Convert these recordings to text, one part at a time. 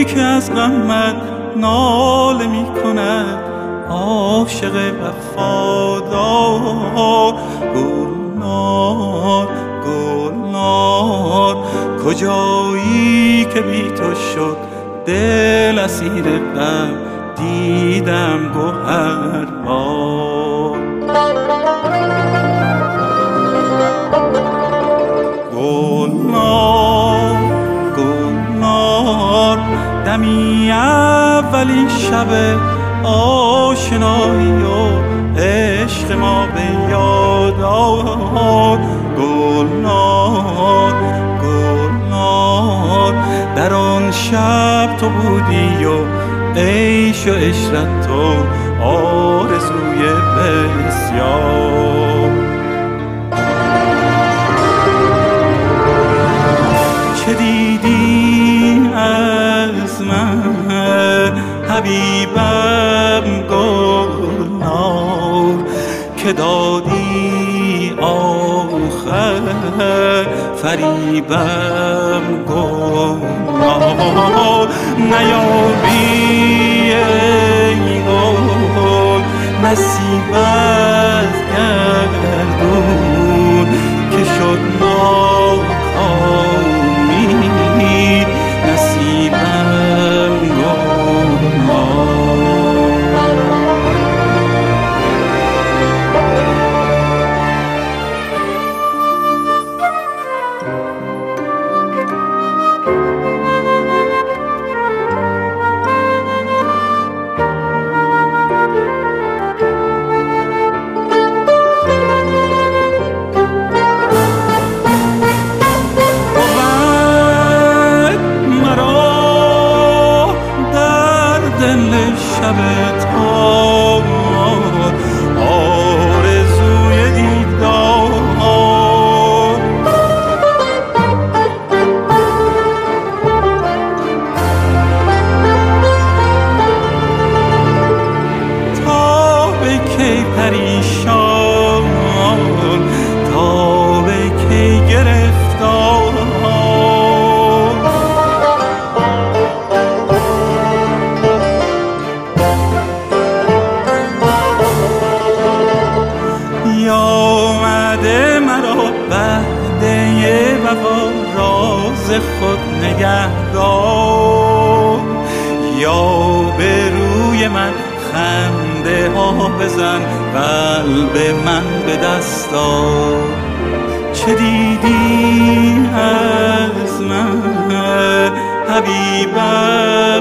که از غمت ناله می کند، عاشق وفادار. گلنار گلنار کجایی که بی تو شد دل اسیر غم، دیدم گوهر بار. گلنار گلنار دمی اولین شب آشنایی و عشق ما به یاد آورد. گلنار گلنار در آن شب تو بودی و عیش و عشرت تو آرزوی بسیار. چه دیدی از من حبیبم گلنار، که دادی آخر فریبم گلنار. نیابی ای گل نصیب از گردون، که شد ناکامی نصیبم گلنار. شب تار آرزوی دیدار، تا به کی پریشان، تا به کی گرفتار. آمده مرا وعده وفا راز خود نگهدار، یا به روی من خنده ها بزن قلب من به دست آر. چه دیدی از من حبیبم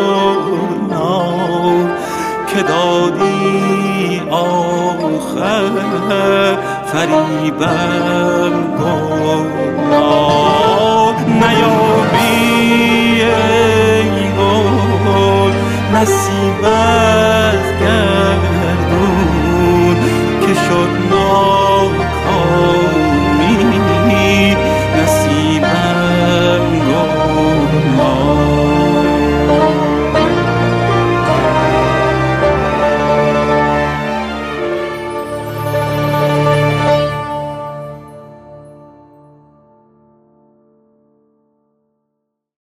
گلنار، که دادی آخر فریبم گلنار. نیابی ای گل نصیبم